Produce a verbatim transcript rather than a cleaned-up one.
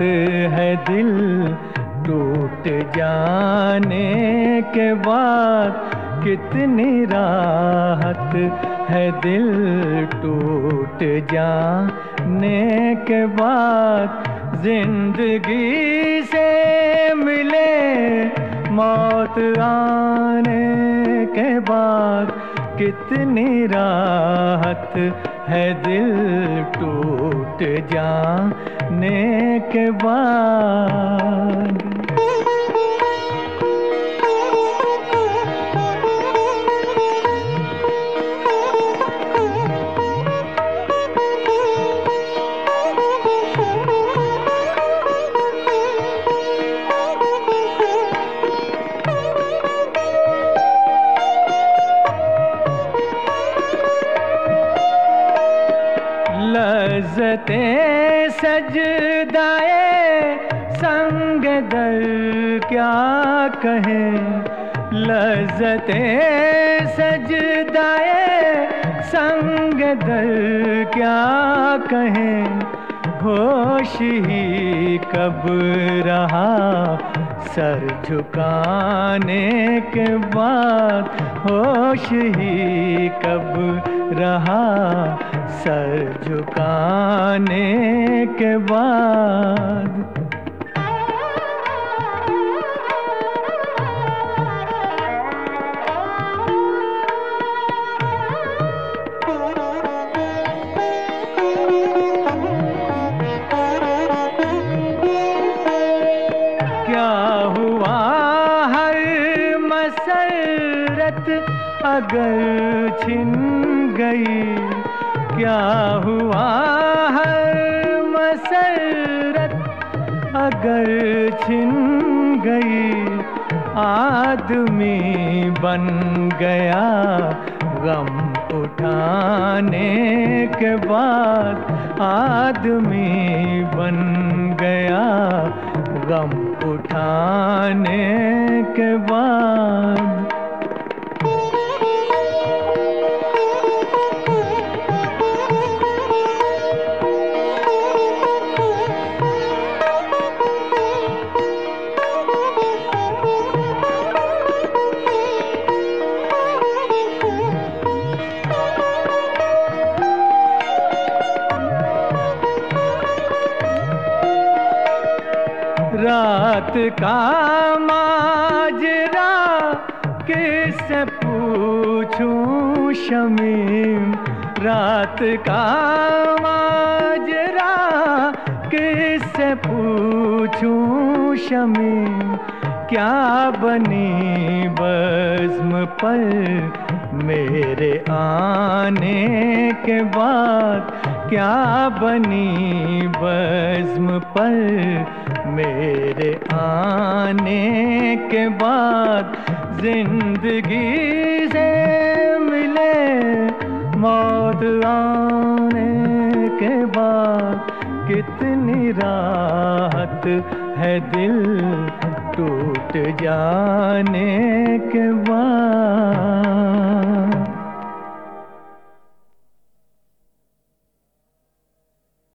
है दिल टूट जाने के बाद, कितनी राहत है दिल टूट जाने के बाद। जिंदगी से मिले मौत आने के बाद, कितनी राहत है दिल टूट जाने के बाद। लज़्ज़ते सजदाए संग दर क्या कहें, लज़्ज़ते सजदाए संग दर क्या कहें। होश ही कब रहा सर झुकाने के बाद, होश ही कब रहा सर झुकाने के बाद। क्या हुआ हर मसरत अगर छिन गई, क्या हुआ हर मसरत अगर छिन गई। आदमी बन गया गम उठाने के बाद, आदमी बन गया गम उठाने के बाद। रात का माजरा किससे पूछूं शमीम, रात का माजरा किससे पूछूं शमीम। क्या बनी बज़्म पर मेरे आने के बाद, क्या बनी बज़्म पर मेरे आने के बाद। जिंदगी से मिले मौत आने के बाद, कितनी राहत है दिल टूट जाने के बाद।